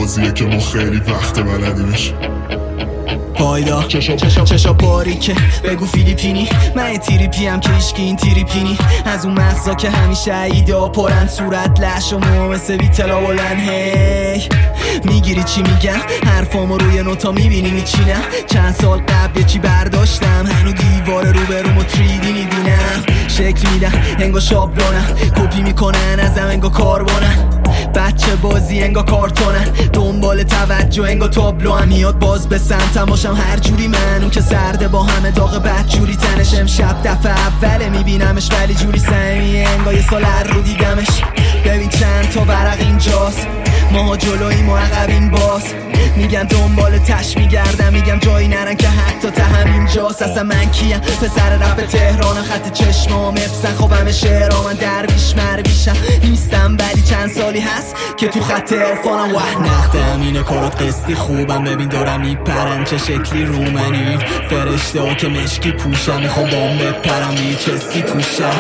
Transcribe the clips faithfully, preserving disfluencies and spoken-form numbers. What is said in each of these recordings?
بازیه که ما خیلی وقت بلدیمش. پایدا چشا چشا باریکه بگو فیلیپینی، من تیریپی هم که ایشکی این تیریپینی، از اون مغزا که همیشه ایدا پرن، صورت لش و مو مثل بیتلا بلن. هی میگیری چی میگم؟ حرفامو روی نوتا میبینی میچینم. چند سال قبل چی برداشتم، هنو دیوار رو برومو تریدی میبینم. شکل میدم انگا شابلونم، کپی میکنن ازم انگا کاربونم. بچه بازی انگا کارتونن، دنبال توجه انگا تابلو هم میاد باز به سمتم باشم هر جوری. من اون که سرده با همه داغ بد جوری تنش، امشب دفعه اوله میبینمش ولی جوری سمیه انگا یه سال هر رو دیدمش. ببین چند تا ورق اینجاست، ماها جلوییم و عقبیم باز. میگن دنبال تش میگردم، میگم جایی نرن که حتی ته همینجاست. اصلا من کیم؟ پسر رپ تهران، خط چشمام افسن خوابم شعرها، من درویش مرویشم نیستم ولی چند سالی هست که تو خط عرفانم. وح نختم اینه کارات قسطی خوبم، ببین دارم میپرن چه شکلی رو منی. فرشته ها که مشکی پوشم، میخوام بام بپرم بی چستی توشم.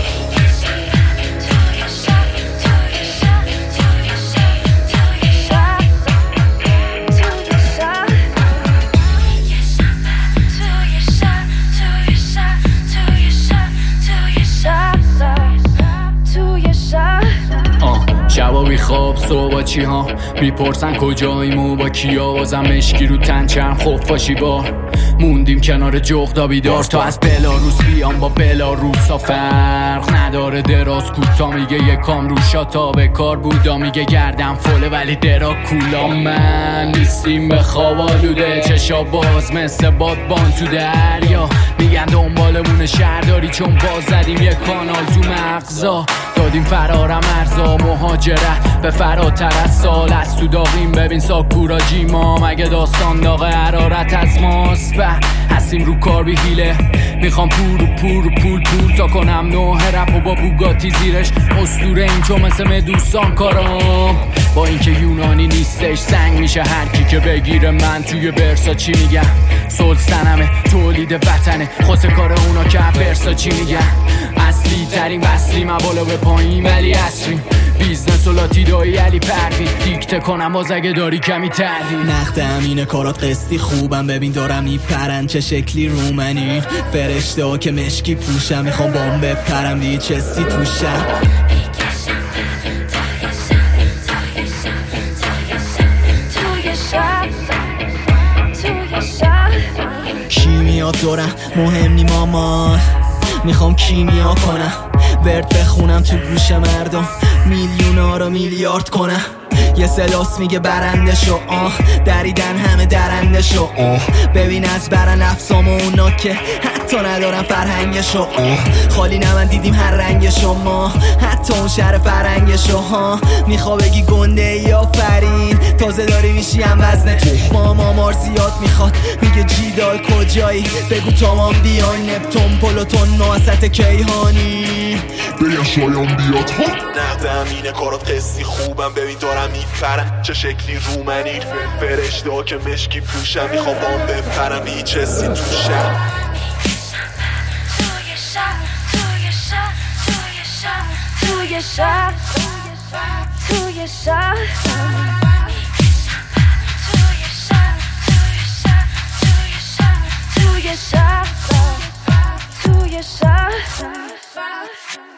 شبا خواب صبح چی ها میپرسن کجاییم و با کیا، بازم مشکی رو تن چرم خفاشی بار موندیم کنار جغدا بیدار. تا از بلاروس بیام با بلاروسا فرق نداره، دراز کوتا میگه یکام روشا تا به کار بودا، میگه گردم فله ولی درا کولا. من نیستیم به خواب آلوده، چشا باز مثل بادبان تو دریا، میگن دنبالمون شهرداری چون باز زدیم یک کانال تو مغزا. دادیم فرارم ارزا مهاجرت به فراتر از سال، از تو داغیم ببین ساکورا جیما، مگه داستان داغ حرارت از ماست؟ به هستیم رو کار بی حیله، میخوام پور و پور و پول پول تا کنم نوه رپ و با بوگاتی زیرش اسطوره این چون مثل مدوسان کارام. با اینکه یونانی نیستش سنگ میشه هر کی که بگیره من توی برسا چی میگم. سلطنمه تولید وطنه خود کار اونا که برسا چی میگن. اصلی ترین وصلی مبالا به پایین ولی اصری بیزنس و لاتیدایی علی پروین، دیکته کنم باز اگه داری کمی تردی. نخته اینه کارات قسطی خوبم، ببین دارم میپرن چه شکلی رو منی. فرشته ها که مشکی پوشم، میخوام بام بپرم بی چستی توشم. کیمیات دارم مهم نی مامان، میخوام کیمیا کنم ورد بخونم تو گوش مردم، میلیونا رو میلیارد کنم. یه سلاس میگه برنده شو، آه دریدن همه درنده شو. آه ببین از برن افسام و اونا که حتی ندارن فرهنگشو. آه خالی نمن دیدیم هر رنگ شما، حتی اون شهر فرنگشو. ها میخوا بگی گنده یا فرین، تازه داری میشی هم وزن ما مامار زیاد میخواد، میگه جیدال کجایی بگو تمام بیان نپتون پلوتون نوست کیهانی بگم شایان بیاد. ها نقدم اینه کارات قصی خوبم، ببین دارم میپرم چه شکلی رو منی. فرشته ها که مشکی پوشم، میخوام بام بپرم بی چستی توشم. توی شب توی شب توی شب توی شب توی شب توی شب توی شب